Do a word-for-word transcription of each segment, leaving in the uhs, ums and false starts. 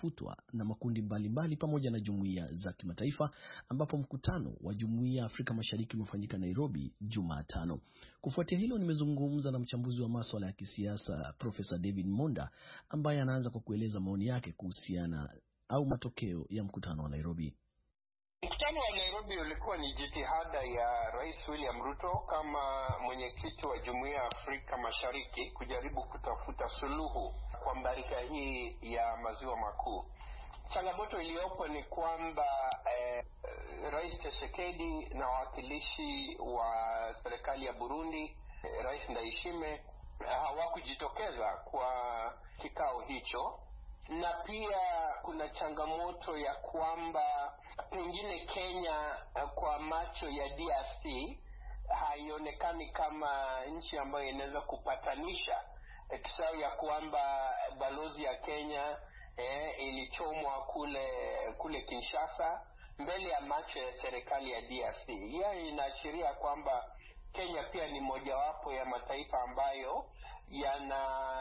kutafutwa na makundi mbalimbali mbali pamoja na jumuiya za kimataifa, ambapo mkutano wa Jumuiya ya Afrika Mashariki umefanyika Nairobi Jumatano. Kufuatia hilo, nimezungumza na mchambuzi wa masuala ya kisiasa Profesa David Monda, ambaye anaanza kwa kueleza maoni yake kuhusiana au matokeo ya mkutano wa Nairobi. Mkutano wa Nairobi ulikuwa ni jitihada ya Rais William Ruto kama mwenyekiti wa Jumuiya ya Afrika Mashariki kujaribu kutafuta suluhu kwa mbarika hii ya maziwa makuu. Changamoto iliyopo ni kwamba eh, Rais Tshisekedi na wawakilishi wa serikali ya Burundi, eh, Rais Ndayishimiye hawakujitokeza kwa kikao hicho. Na pia kuna changamoto ya kwamba pengine Kenya kwa macho ya D R C haionekani kama nchi ambayo inaweza kupatanisha. Tusao ya kwamba balozi ya Kenya eh, ilichomwa kule kule Kinshasa mbele ya macho ya serikali ya D R C. Hiyo inaashiria kwamba Kenya pia ni mojawapo ya mataifa ambayo yana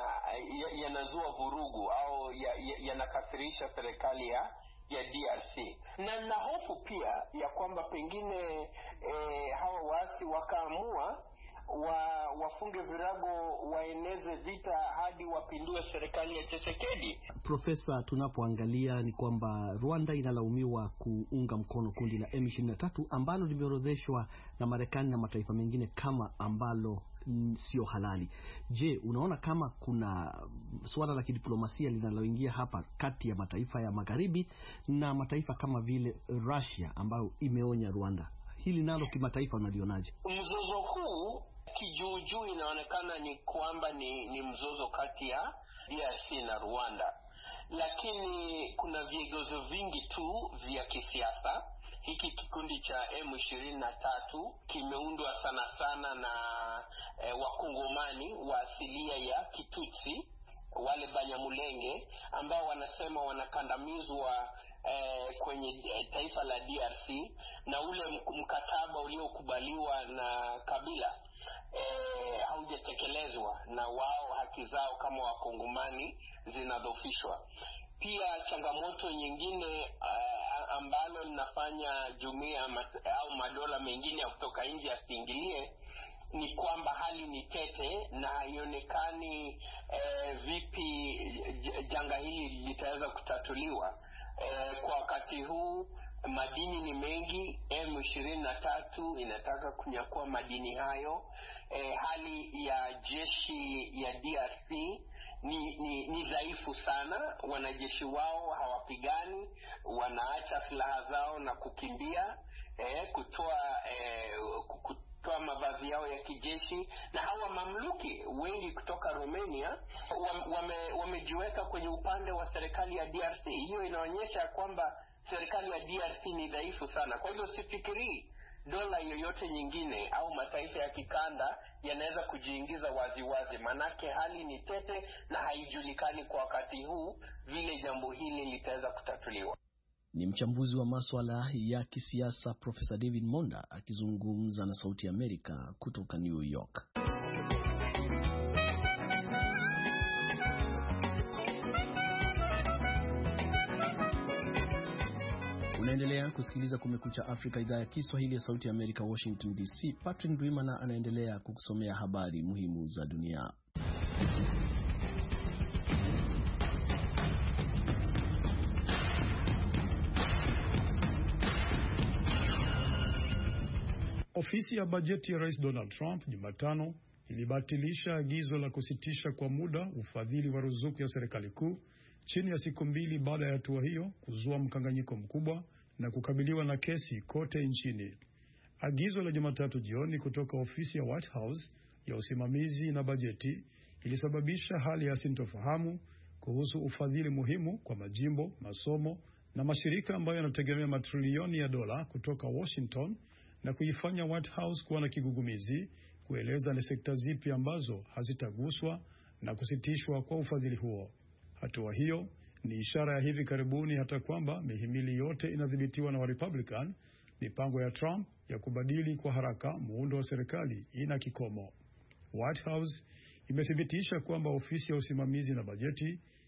yanazua vurugu au yanakasirisha ya serikali ya ya D R C. Na na hofu pia ya kwamba pengine e, hawa waasi wakaamua wa wafunge virago, waeneze vita hadi wapindue serikali ya Tshisekedi. Profesa, tunapoangalia ni kwamba Rwanda inalaumiwa kuunga mkono kundi la M ishirini na tatu ambalo limeorodheshwa na Marekani na mataifa mengine kama ambalo mm, sio halali. Je, unaona kama kuna suala la kidiplomasia linaloingia hapa kati ya mataifa ya magharibi na mataifa kama vile Russia ambayo imeonya Rwanda? Hili nalo kimataifa unalionaje? Mzozo huu kijuujuu inaonekana ni kwamba ni, ni mzozo kati ya D R C na Rwanda, lakini kuna vigezo vingi tu vya kisiasa. Hiki kikundi cha M ishirini na tatu kimeundwa sana sana na e, wakongomani wa asilia ya Kitutsi, wale Banyamulenge ambao wanasema wanakandamizwa e, kwenye taifa la D R C na ule mkataba uliokubaliwa na Kabila e, haujatekelezwa na wao, haki zao kama wakongomani zinadhofishwa. Pia changamoto nyingine uh, ambalo linafanya jumuiya au madola mengine ya kutoka nje yasiingilie ni kwamba hali ni tete na haionekani eh, vipi janga hili litaweza kutatuliwa. Eh, kwa wakati huu madini ni mengi, M ishirini na tatu inataka kunyakua madini hayo. Eh, hali ya jeshi ya D R C ni ni, ni dhaifu sana. Wanajeshi wao hawapigani, wanaacha silaha zao na kukimbia, eh, kutoa eh, kutoa mavazi yao ya kijeshi. Na hawa mamluki wengi kutoka Romania wame, wamejiweka kwenye upande wa serikali ya D R C. Hiyo inaonyesha kwamba serikali ya D R C ni dhaifu sana. Kwa hivyo sifikiri dola yoyote nyingine au mataifa ya kikanda yanaweza kujiingiza waziwazi, manake hali ni tete na haijulikani kwa wakati huu vile jambo hili litaweza kutatuliwa. Ni mchambuzi wa masuala ya kisiasa Profesa David Monda akizungumza na Sauti ya Amerika kutoka New York. Unaendelea kusikiliza Kumekucha Afrika, idhaa ya Kiswahili ya Sauti ya Amerika, Washington D C. Patrick Ndwimana anaendelea kukusomea habari muhimu za dunia. Ofisi ya bajeti ya Rais Donald Trump Jumatano ilibatilisha agizo la kusitisha kwa muda ufadhili wa ruzuku ya serikali kuu chini ya siku mbili baada ya hatua hiyo kuzua mkanganyiko mkubwa na kukabiliwa na kesi kote nchini. Agizo la Jumatatu jioni kutoka ofisi ya White House ya usimamizi na bajeti ilisababisha hali ya sintofahamu kuhusu ufadhili muhimu kwa majimbo, masomo na mashirika ambayo yanategemea matrilioni ya dola kutoka Washington, na kuifanya White House kuwa na kigugumizi kueleza ni sekta zipi ambazo hazitaguswa na kusitishwa kwa ufadhili huo. Hatua hiyo ni ishara ya hivi karibuni hata kwamba mihimili yote inadhibitiwa na wa Republican. Mipango ya Trump ya kubadili kwa haraka muundo wa serikali ina kikomo. White House imethibitisha kwamba ofisi ya usimamizi na bajeti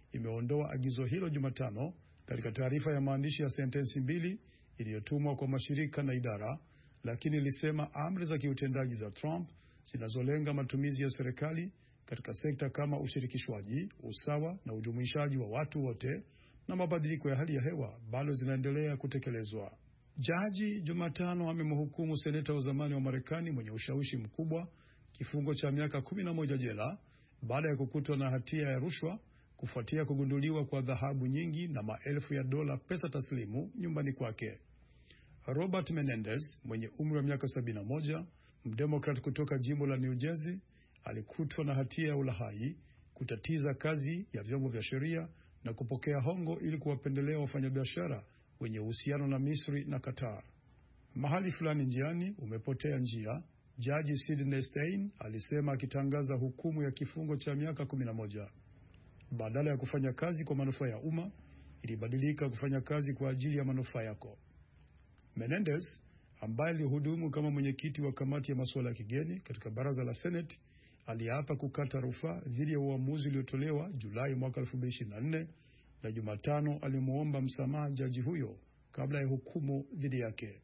imeondoa agizo hilo Jumatano katika taarifa ya maandishi ya sentensi mbili iliyotumwa kwa mashirika na idara, lakini ilisema amri za kiutendaji za Trump zinazolenga matumizi ya serikali katika sekta kama ushirikishwaji, usawa na ujumuishaji wa watu wote na mabadiliko ya hali ya hewa bado zinaendelea kutekelezwa. Jaji Jumatano amemhukumu seneta wa zamani wa Marekani mwenye ushawishi mkubwa kifungo cha miaka kumi na moja jela baada ya kukutwa na hatia ya rushwa kufuatia kugunduliwa kwa dhahabu nyingi na maelfu ya dola pesa taslimu nyumbani kwake. Robert Menendez mwenye umri wa miaka sabini na moja, mdemokrat kutoka jimbo la New Jersey, alikutwa na hatia ya ulahai, kutatiza kazi ya vyombo vya sheria na kupokea hongo ili kuwapendelea wafanyabiashara wenye uhusiano na Misri na Qatar. Mahali fulani njiani umepotea njia, Jaji Sidney Stein alisema akitangaza hukumu ya kifungo cha miaka kumi na moja. Badala ya kufanya kazi kwa manufaa ya umma, ilibadilika kufanya kazi kwa ajili ya manufaa yako. Menendez, ambaye alihudumu kama mwenyekiti wa kamati ya masuala ya kigeni katika baraza la Senate, aliapa kukata rufaa dhidi ya uamuzi uliotolewa Julai mwaka elfu mbili ishirini na nne na Jumatano alimuomba msamaha jaji huyo kabla ya hukumu dhidi yake.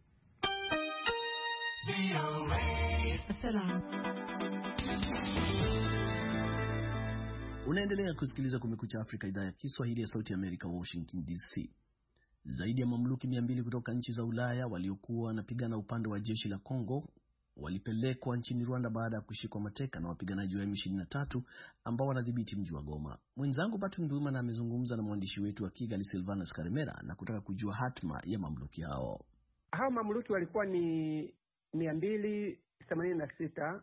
Unaendelea kusikiliza Kumekucha Afrika, idhaa ya Kiswahili ya Sauti ya Amerika, Washington D C. Zaidi ya mamluki mia mbili kutoka nchi za Ulaya waliokuwa wanapigana upande wa jeshi la Kongo walipelekwa nchini Rwanda baada ya kushikwa mateka na wapiganaji wa M ishirini na tatu ambao wanadhibiti mji wa Goma. Mwenzangu Batu Nduma amezungumza na mwandishi wetu wa Kigali Silvanus Karemera na kutaka kujua hatma ya mamluki hao. Hao mamluki walikuwa ni mia mbili themanini na sita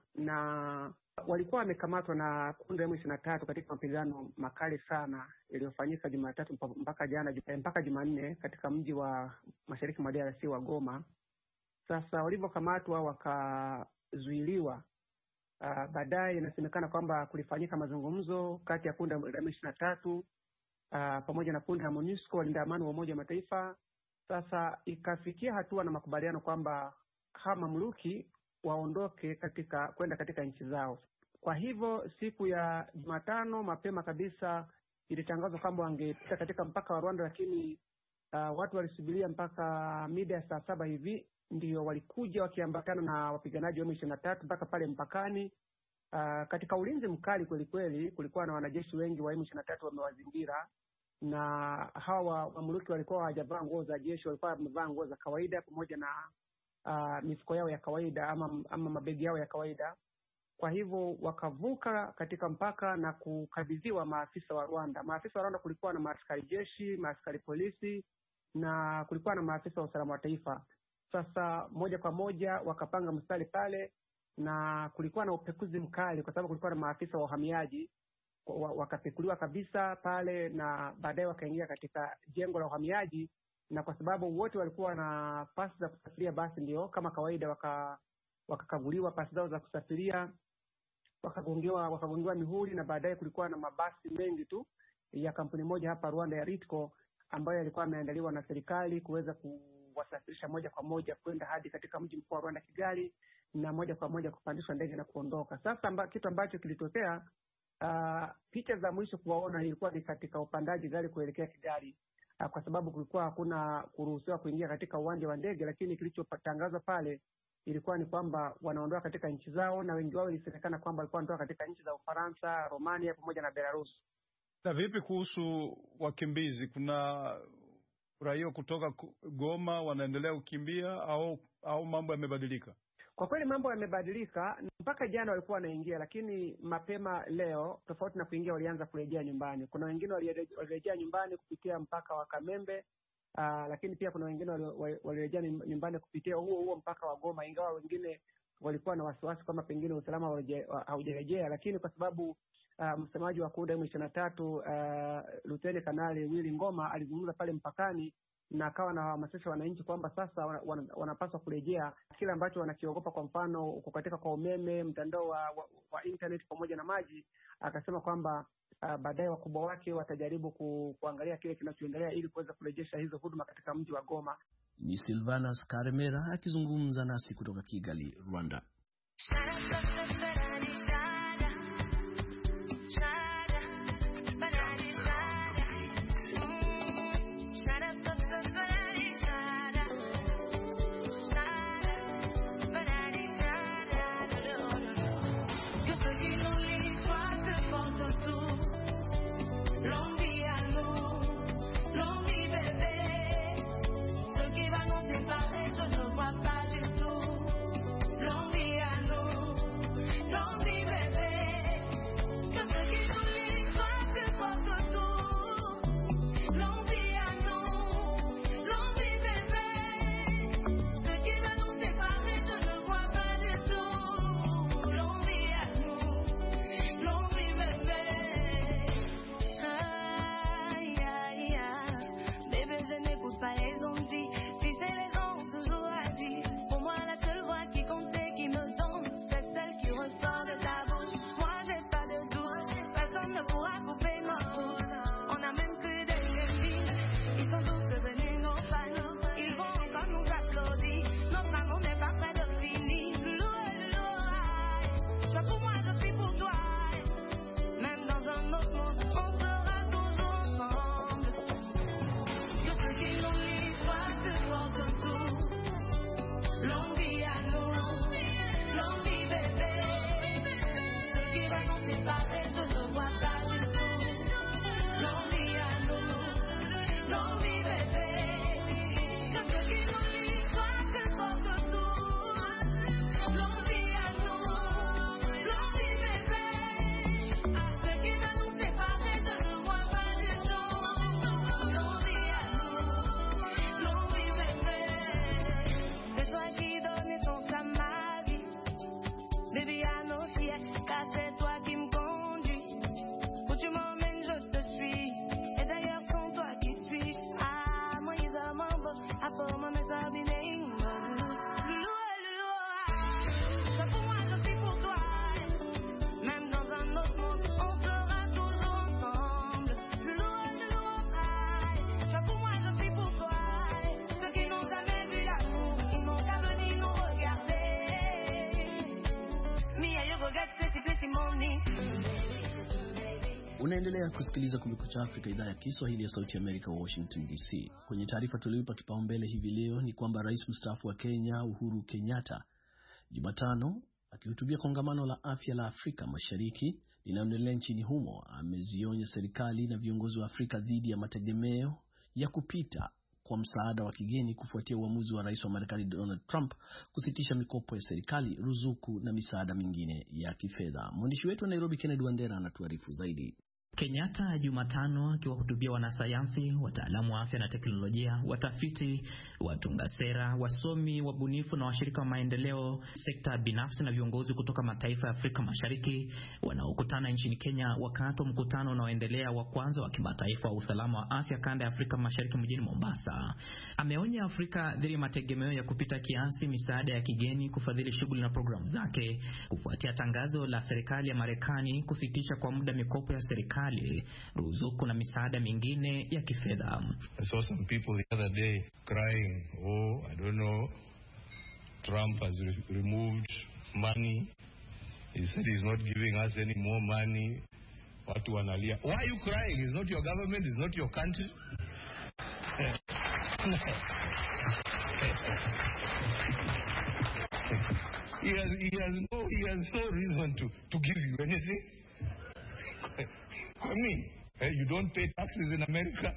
na walikuwa wamekamatwa na kundi la M ishirini na tatu katika mapigano makali sana yaliyofanyika Jumatatu mpaka jana mpaka Jumanne katika mji wa mashariki mwa D R C wa Goma. Sasa walivyokamatwa wakazuiliwa, uh, baadaye inasemekana kwamba kulifanyika mazungumzo kati ya kundi la M ishirini na tatu uh, pamoja na kundi la MONUSCO, walinda amani wa Umoja wa Mataifa. Sasa ikafikia hatua na makubaliano kwamba hawa mamluki waondoke katika kwenda katika nchi zao. Kwa hivyo siku ya Jumatano mapema kabisa ilitangazwa kwamba wangepita katika mpaka wa Rwanda, lakini uh, watu walisubiria mpaka mida ya saa saba hivi ndio walikuja wakiambatana na wapiganaji wa M ishirini na tatu mpaka pale mpakani. Uh, katika ulinzi mkali kweli kweli, kulikuwa na wanajeshi wengi wa M ishirini na tatu wamewazingira, na hawa mamluki walikuwa hawajavaa nguo za jeshi, walikuwa wamevaa nguo za kawaida pamoja na uh, mifuko yao ya kawaida ama, ama mabegi yao ya kawaida. Kwa hivyo wakavuka katika mpaka na kukabidhiwa maafisa wa Rwanda. Maafisa wa Rwanda kulikuwa na maaskari jeshi, maaskari polisi na kulikuwa na maafisa wa usalama wa taifa. Sasa moja kwa moja wakapanga mstari pale na kulikuwa na upekuzi mkali kwa sababu kulikuwa na maafisa wa uhamiaji. Wakapekuliwa kabisa pale na baadaye wakaingia katika jengo la uhamiaji, na kwa sababu wote walikuwa na pasi za kusafiria, basi ndio kama kawaida waka wakakaguliwa pasi zao za kusafiria, wakagongewa wakagongewa mihuri, na baadaye kulikuwa na mabasi mengi tu ya kampuni moja hapa Rwanda ya Ritco ambayo yalikuwa yameandaliwa na serikali kuweza kuwasafirisha moja kwa moja kwenda hadi katika mji mkuu wa Rwanda Kigali, na moja kwa moja kupandishwa ndege na kuondoka. Sasa amba, kitu ambacho kilitokea, uh, picha za mwisho kuwaona ilikuwa ni katika upandaji gari kuelekea Kigali, uh, kwa sababu kulikuwa hakuna kuruhusiwa kuingia katika uwanja wa ndege, lakini kilichotangazwa pale ilikuwa ni kwamba wanaondoka katika nchi zao, na wengi wao ilisemekana kwamba walikuwa wanatoka katika nchi za Ufaransa, Romania pamoja na Belarus. Na vipi kuhusu wakimbizi? Kuna raia kutoka Goma wanaendelea kukimbia au au mambo yamebadilika? Kwa kweli mambo yamebadilika. Mpaka jana walikuwa wanaingia, lakini mapema leo, tofauti na kuingia, walianza kurejea nyumbani. Kuna wengine walirejea nyumbani kupitia mpaka wa Kamembe, uh, lakini pia kuna wengine walirejea nyumbani kupitia huo huo mpaka wa Goma, ingawa wengine walikuwa na wasiwasi kama pengine usalama haujarejea. Lakini kwa sababu Uh, msemaji wa kundi M ishirini na tatu uh, Luteni Kanali Willy Ngoma alizungumza pale mpakani na akawa na hamasisha wananchi kwamba sasa wan, wanapaswa kurejea kile ambacho wanakiogopa, kwa mfano kukatika kwa umeme, mtandao wa, wa, wa internet pamoja na maji. Akasema kwamba uh, baadaye wakubwa wake watajaribu ku, kuangalia kile kinachoendelea ili kuweza kurejesha hizo huduma katika mji wa Goma. Ni Silvanus Karemera akizungumza nasi kutoka Kigali, Rwanda. Unaendelea kusikiliza Kumekucha Afrika, idhaa ya Kiswahili ya Sauti ya Amerika, Washington D C. Kwenye taarifa tuliyoipa kipaumbele hivi leo ni kwamba Rais mstaafu wa Kenya Uhuru Kenyatta Jumatano akihutubia kongamano la afya la Afrika Mashariki linaloendelea nchini humo amezionya serikali na viongozi wa Afrika dhidi ya mategemeo ya kupita kwa msaada wa kigeni kufuatia uamuzi wa Rais wa Marekani Donald Trump kusitisha mikopo ya serikali, ruzuku na misaada mingine ya kifedha. Mwandishi wetu wa Nairobi Kennedy Wandera anatuarifu zaidi. Kenyatta Jumatano akiwahutubia wanasayansi, wataalamu wa afya na teknolojia, watafiti, watunga sera, wasomi, wabunifu na washirika wa maendeleo, sekta binafsi na viongozi kutoka mataifa ya Afrika Mashariki wanaokutana nchini Kenya wakati wa mkutano unaoendelea wa kwanza wa kimataifa wa usalama wa afya kanda ya Afrika Mashariki mjini Mombasa. Ameonya Afrika dhidi ya mategemeo ya kupita kiasi misaada ya kigeni kufadhili shughuli na programu zake kufuatia tangazo la serikali ya Marekani kusitisha kwa muda mikopo ya serikali, ruzuku na misaada mingine ya kifedha. I saw some people the other day crying, oh, I don't know, Trump has re- removed money. He said he's not giving us any more money. Watu wanalia. Why are you crying? It's not your government, it's not your country. he has he has no he has no reason to, to give you anything. I mean, hey, you don't pay taxes in America.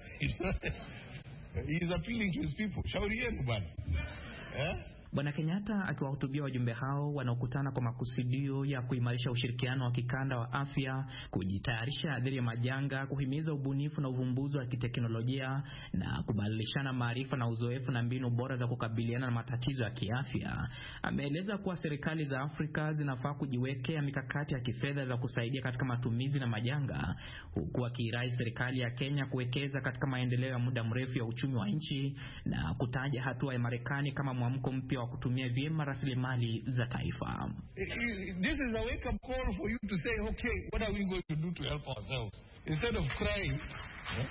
He is appealing to his people. Shauri yenu bwana. Eh? Bwana Kenyatta akiwahutubia wajumbe hao wanaokutana kwa makusudio ya kuimarisha ushirikiano wa kikanda wa afya, kujitayarisha dhidi ya majanga, kuhimiza ubunifu na uvumbuzi wa kiteknolojia na kubadilishana maarifa na uzoefu na mbinu bora za kukabiliana na matatizo ya kiafya. Ameeleza kuwa serikali za Afrika zinafaa kujiwekea mikakati ya kifedha za kusaidia katika matumizi na majanga, huku akirai serikali ya Kenya kuwekeza katika maendeleo ya muda mrefu ya uchumi wa nchi na kutaja hatua ya Marekani kama mwamko mpya wa kutumia vyema rasilimali za taifa. This is a wake up call for you to say, okay, what are we going to do to help ourselves? Instead of crying, yeah?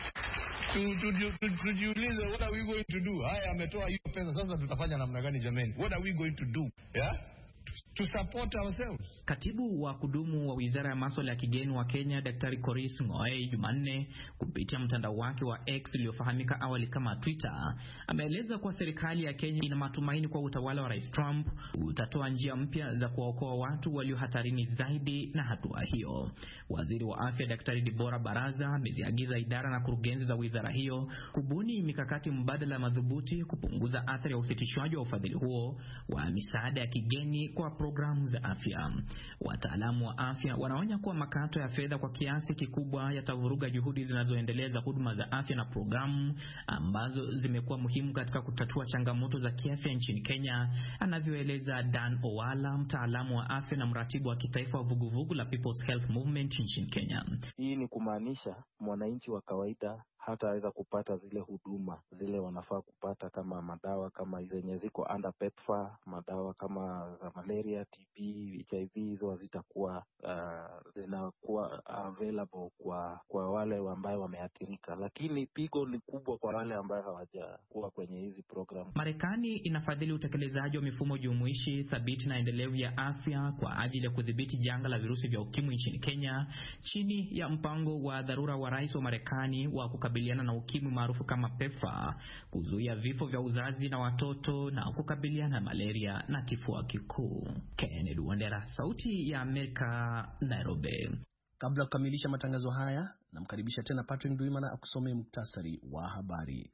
to to to to what are we going to do? Haya ametoa hiyo pesa, sasa tutafanya namna gani jameni? What are we going to do? Yeah? To support ourselves. Katibu wa kudumu wa Wizara ya Masuala ya Kigeni wa Kenya Daktari Koris Ngoei Jumanne kupitia mtandao wake wa X uliofahamika awali kama Twitter ameeleza kuwa serikali ya Kenya ina matumaini kwa utawala wa Rais Trump utatoa njia mpya za kuwaokoa watu walio hatarini zaidi na hatua hiyo. Waziri wa Afya Daktari Debora Baraza ameziagiza idara na kurugenzi za wizara hiyo kubuni mikakati mbadala madhubuti kupunguza athari ya usitishwaji wa ufadhili huo wa misaada ya kigeni kwa programu za afya. Wataalamu wa afya wanaonya kuwa makato ya fedha kwa kiasi kikubwa yatavuruga juhudi zinazoendeleza huduma za afya na programu ambazo zimekuwa muhimu katika kutatua changamoto za kiafya nchini Kenya, anavyoeleza Dan Owala, mtaalamu wa afya na mratibu wa kitaifa wa vuguvugu la People's Health Movement nchini Kenya. Hii ni kumaanisha mwananchi wa kawaida hataweza kupata zile huduma zile wanafaa kupata, kama madawa kama zenye ziko under PEPFAR, madawa kama za malaria, T B, H I V, hizo zitakuwa uh, zinakuwa available kwa kwa wale ambao wameathirika, lakini pigo ni kubwa kwa wale ambao hawajakuwa kwenye hizi program. Marekani inafadhili utekelezaji wa mifumo jumuishi thabiti na endelevu ya afya kwa ajili ya kudhibiti janga la virusi vya ukimwi nchini Kenya chini ya mpango wa dharura wa Rais wa Marekani wa kukabiliana na ukimwi maarufu kama PEPFAR, kuzuia vifo vya uzazi na watoto na kukabiliana na malaria na kifua kikuu. Kennedy Wandera, Sauti ya Amerika, Nairobi. Kabla kukamilisha matangazo haya, namkaribisha tena Patrick Ndwimana akusomee muktasari wa habari.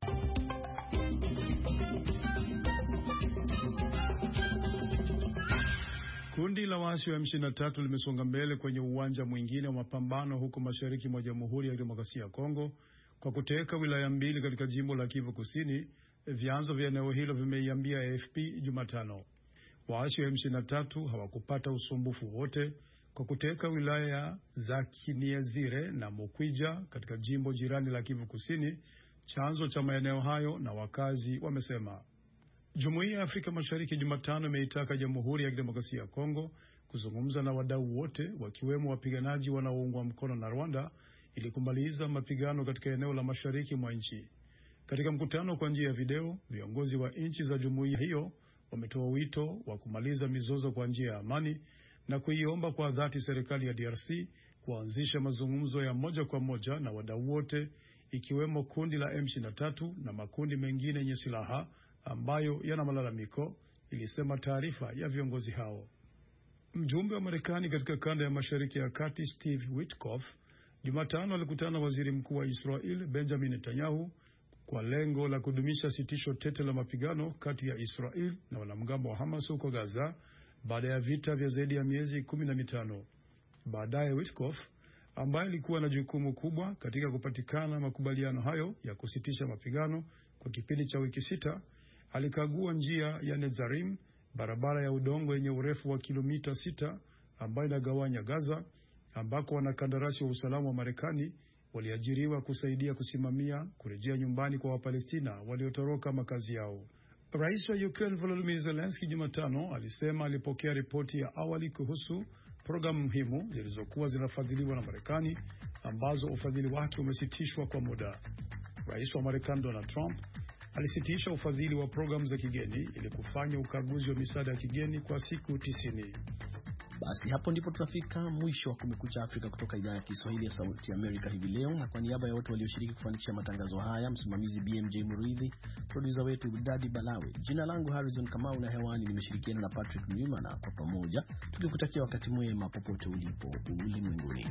Kundi la waasi wa M ishirini na tatu limesonga mbele kwenye uwanja mwingine wa mapambano huko mashariki mwa Jamhuri ya Kidemokrasia ya Kongo kwa kuteka wilaya mbili katika jimbo la Kivu Kusini, vyanzo vya eneo hilo vimeiambia A F P Jumatano. Waasi wa M ishirini na tatu hawakupata usumbufu wote kwa kuteka wilaya za Kiniezire na Mukwija katika jimbo jirani la Kivu Kusini, chanzo cha maeneo hayo na wakazi wamesema. Jumuiya ya Afrika Mashariki Jumatano imeitaka Jamhuri ya Kidemokrasia ya Kongo kuzungumza na wadau wote wakiwemo wapiganaji wanaoungwa mkono na Rwanda ili kumaliza mapigano katika eneo la mashariki mwa nchi. Katika mkutano kwa njia ya video, viongozi wa nchi za jumuiya hiyo wametoa wito wa kumaliza mizozo kwa njia ya amani na kuiomba kwa dhati serikali ya D R C kuanzisha mazungumzo ya moja kwa moja na wadau wote, ikiwemo kundi la M ishirini na tatu na makundi mengine yenye silaha ambayo yana malalamiko, ilisema taarifa ya viongozi hao. Mjumbe wa Marekani katika kanda ya Mashariki ya Kati Steve Witkoff Jumatano alikutana na waziri mkuu wa Israel Benjamin Netanyahu kwa lengo la kudumisha sitisho tete la mapigano kati ya Israel na wanamgambo wa Hamas huko Gaza baada ya vita vya zaidi ya miezi kumi na mitano. Baadaye Witkoff, ambaye alikuwa na jukumu kubwa katika kupatikana makubaliano hayo ya kusitisha mapigano kwa kipindi cha wiki sita, alikagua njia ya Netzarim, barabara ya udongo yenye urefu wa kilomita sita ambayo inagawanya Gaza, ambako wanakandarasi wa usalama wa Marekani waliajiriwa kusaidia kusimamia kurejea nyumbani kwa Wapalestina waliotoroka makazi yao. Rais wa Ukraine Volodymyr Zelensky Jumatano alisema alipokea ripoti ya awali kuhusu programu muhimu zilizokuwa zinafadhiliwa na Marekani ambazo ufadhili wake umesitishwa kwa muda. Rais wa Marekani Donald Trump alisitisha ufadhili wa programu za kigeni ili kufanya ukaguzi wa misaada ya kigeni kwa siku tisini. Basi hapo ndipo tunafika mwisho wa Kumekucha Afrika kutoka idhaa ya Kiswahili ya Sauti ya Amerika hivi leo, na kwa niaba ya wote walioshiriki kufanikisha matangazo haya, msimamizi B M J Muridhi, producer wetu Dadi Balawe, jina langu Harrison Kamau na hewani nimeshirikiana na Patrick Mwimana, kwa pamoja tukikutakia wakati mwema popote ulipo ulimwenguni.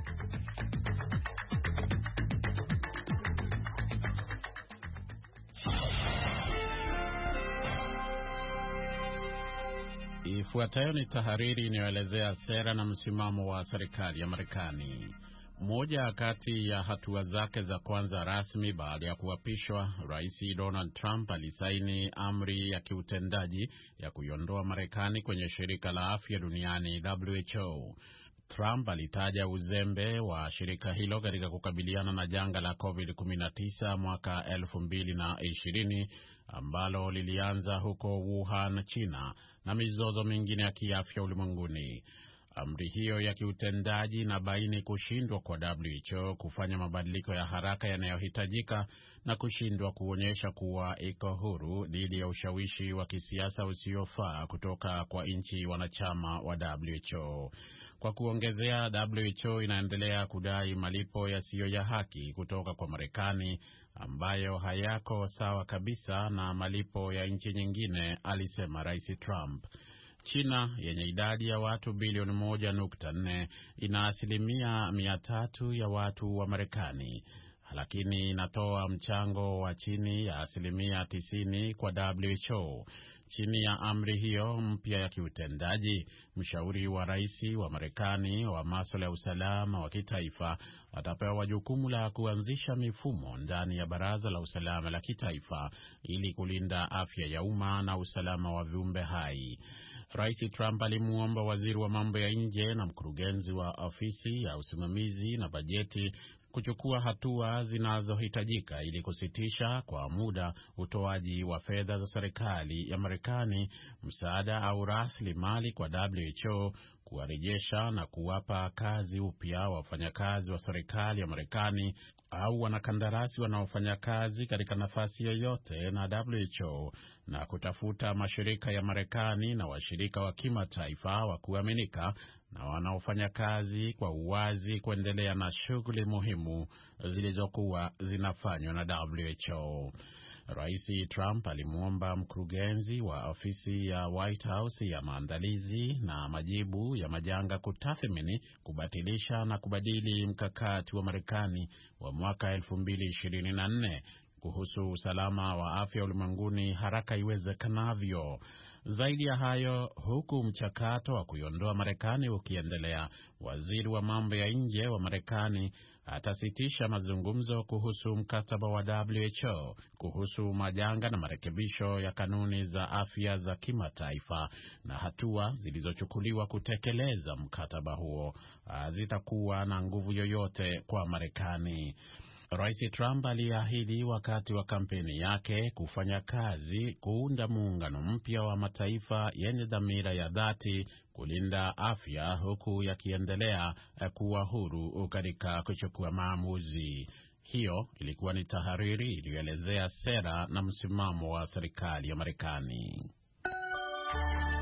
Ifuatayo ni tahariri inayoelezea sera na msimamo wa serikali ya Marekani. Moja kati ya hatua zake za kwanza rasmi baada ya kuapishwa, Rais Donald Trump alisaini amri ya kiutendaji ya kuiondoa Marekani kwenye shirika la afya duniani W H O. Trump alitaja uzembe wa shirika hilo katika kukabiliana na janga la covid kumi na tisa mwaka elfu mbili na ishirini ambalo lilianza huko Wuhan, China, na mizozo mingine ya kiafya ulimwenguni. Amri hiyo ya kiutendaji inabaini kushindwa kwa W H O kufanya mabadiliko ya haraka yanayohitajika na kushindwa kuonyesha kuwa iko huru dhidi ya ushawishi wa kisiasa usiofaa kutoka kwa nchi wanachama wa W H O. Kwa kuongezea, W H O inaendelea kudai malipo yasiyo ya haki kutoka kwa Marekani ambayo hayako sawa kabisa na malipo ya nchi nyingine, alisema Rais Trump. China yenye idadi ya watu bilioni moja nukta nne ina asilimia mia tatu ya watu wa Marekani, lakini inatoa mchango wa chini ya asilimia tisini kwa W H O. Chini ya amri hiyo mpya ya kiutendaji, mshauri wa rais wa Marekani wa masuala ya usalama wa kitaifa atapewa jukumu la kuanzisha mifumo ndani ya Baraza la Usalama la Kitaifa ili kulinda afya ya umma na usalama wa viumbe hai. Rais Trump alimuomba waziri wa mambo ya nje na mkurugenzi wa ofisi ya usimamizi na bajeti kuchukua hatua zinazohitajika ili kusitisha kwa muda utoaji wa fedha za serikali ya Marekani, msaada au rasilimali kwa W H O, kuwarejesha na kuwapa kazi upya wafanyakazi wa serikali ya Marekani au wanakandarasi wanaofanya kazi katika nafasi yoyote na W H O, na kutafuta mashirika ya Marekani na washirika wa kimataifa wa kuaminika na wanaofanya kazi kwa uwazi kuendelea na shughuli muhimu zilizokuwa zinafanywa na W H O. Rais Trump alimuomba mkurugenzi wa ofisi ya White House ya maandalizi na majibu ya majanga kutathmini, kubatilisha na kubadili mkakati wa Marekani wa mwaka elfu mbili ishirini na nne kuhusu usalama wa afya ulimwenguni haraka iwezekanavyo. Zaidi ya hayo, huku mchakato wa kuiondoa Marekani ukiendelea, waziri wa mambo ya nje wa Marekani atasitisha mazungumzo kuhusu mkataba wa W H O kuhusu majanga na marekebisho ya kanuni za afya za kimataifa, na hatua zilizochukuliwa kutekeleza mkataba huo zitakuwa na nguvu yoyote kwa Marekani. Rais Trump aliahidi wakati wa kampeni yake kufanya kazi kuunda muungano mpya wa mataifa yenye dhamira ya dhati kulinda afya, huku yakiendelea kuwa huru katika kuchukua maamuzi. Hiyo ilikuwa ni tahariri iliyoelezea sera na msimamo wa serikali ya Marekani.